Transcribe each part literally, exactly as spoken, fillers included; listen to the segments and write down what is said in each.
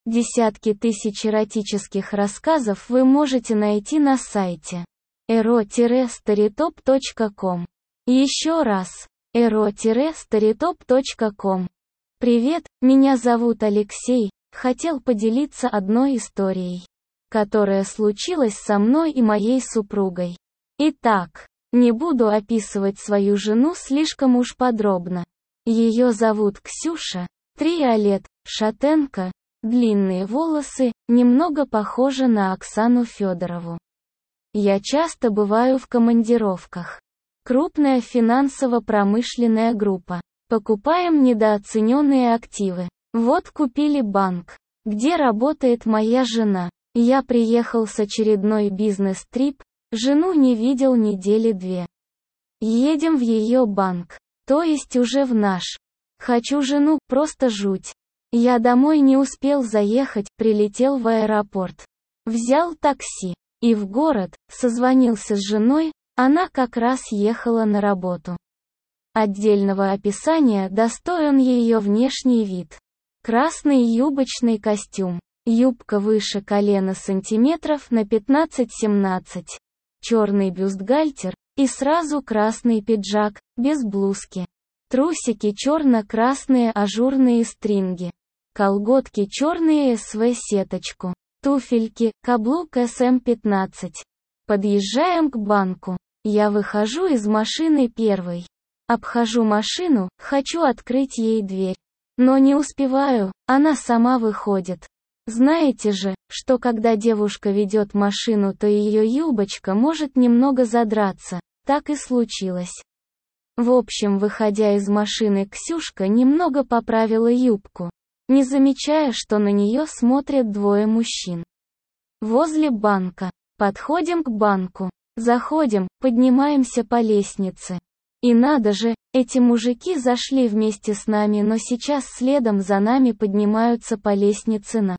Десятки тысяч эротических рассказов вы можете найти на сайте эро старитоп точка ком. Еще раз, эро старитоп точка ком. Привет, меня зовут Алексей, хотел поделиться одной историей, которая случилась со мной и моей супругой. Итак, не буду описывать свою жену слишком уж подробно. Ее зовут Ксюша, три лет, шатенка, длинные волосы, немного похожа на Оксану Федорову. Я часто бываю в командировках. Крупная финансово-промышленная группа. Покупаем недооцененные активы. Вот купили банк, где работает моя жена. Я приехал с очередной бизнес-трип, жену не видел недели две. Едем в ее банк, то есть уже в наш. Хочу жену, просто жуть. Я домой не успел заехать, прилетел в аэропорт. Взял такси. И в город, созвонился с женой, она как раз ехала на работу. Отдельного описания достоин ее внешний вид. Красный юбочный костюм. Юбка выше колена сантиметров на пятнадцать-семнадцать. Черный бюстгальтер, и сразу красный пиджак, без блузки. Трусики черно-красные ажурные стринги. Колготки черные эс вэ-сеточку. Туфельки, каблук эс эм пятнадцать. Подъезжаем к банку. Я выхожу из машины первой. Обхожу машину, хочу открыть ей дверь. Но не успеваю, она сама выходит. Знаете же, что когда девушка ведет машину, то ее юбочка может немного задраться. Так и случилось. В общем, выходя из машины, Ксюшка немного поправила юбку, не замечая, что на нее смотрят двое мужчин. Возле банка. Подходим к банку. Заходим, поднимаемся по лестнице. И надо же, эти мужики зашли вместе с нами, но сейчас следом за нами поднимаются по лестнице на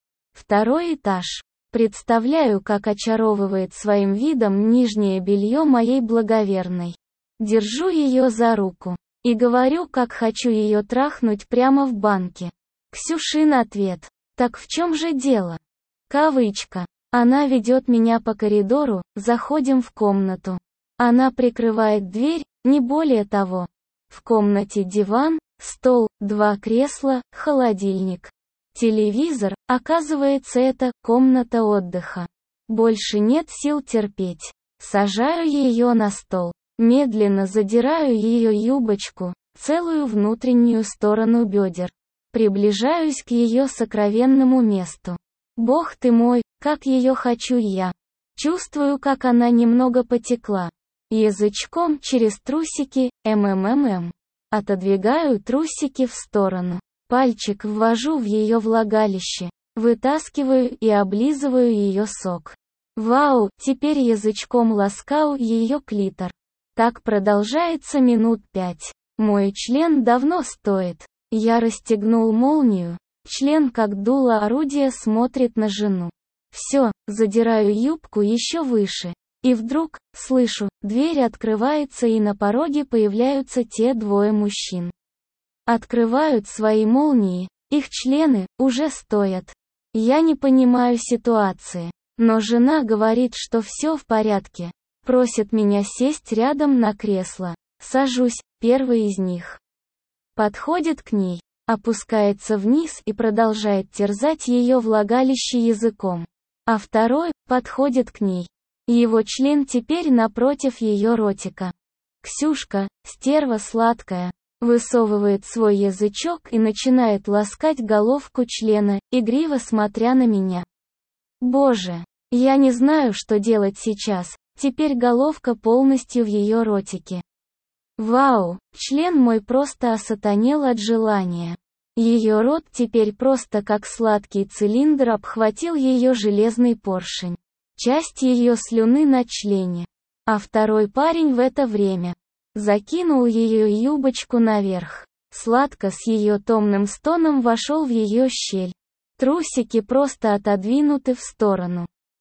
второй этаж. Представляю, как очаровывает своим видом нижнее белье моей благоверной. Держу ее за руку. И говорю, как хочу ее трахнуть прямо в банке. Ксюшин ответ. Так в чем же дело? Кавычка. Она ведет меня по коридору, заходим в комнату. Она прикрывает дверь, не более того. В комнате диван, стол, два кресла, холодильник. Телевизор, оказывается, это комната отдыха. Больше нет сил терпеть. Сажаю ее на стол. Медленно задираю ее юбочку, целую внутреннюю сторону бедер. Приближаюсь к ее сокровенному месту. Бог ты мой, как ее хочу я. Чувствую, как она немного потекла. Язычком через трусики, мммм. Отодвигаю трусики в сторону. Пальчик ввожу в ее влагалище. Вытаскиваю и облизываю ее сок. Вау, теперь язычком ласкаю ее клитор. Так продолжается минут пять. Мой член давно стоит. Я расстегнул молнию, член как дуло орудия смотрит на жену. Все, задираю юбку еще выше. И вдруг, слышу, дверь открывается и на пороге появляются те двое мужчин. Открывают свои молнии, их члены уже стоят. Я не понимаю ситуации, но жена говорит, что все в порядке. Просит меня сесть рядом на кресло. Сажусь, первый из них. Подходит к ней, опускается вниз и продолжает терзать ее влагалище языком. А второй подходит к ней. Его член теперь напротив ее ротика. Ксюшка, стерва сладкая, высовывает свой язычок и начинает ласкать головку члена, игриво смотря на меня. Боже, я не знаю, что делать сейчас, теперь головка полностью в ее ротике. Вау, член мой просто осатанел от желания. Ее рот теперь просто как сладкий цилиндр обхватил ее железный поршень. Часть ее слюны на члене. А второй парень в это время закинул ее юбочку наверх. Сладко с ее томным стоном вошел в ее щель. Трусики просто отодвинуты в сторону.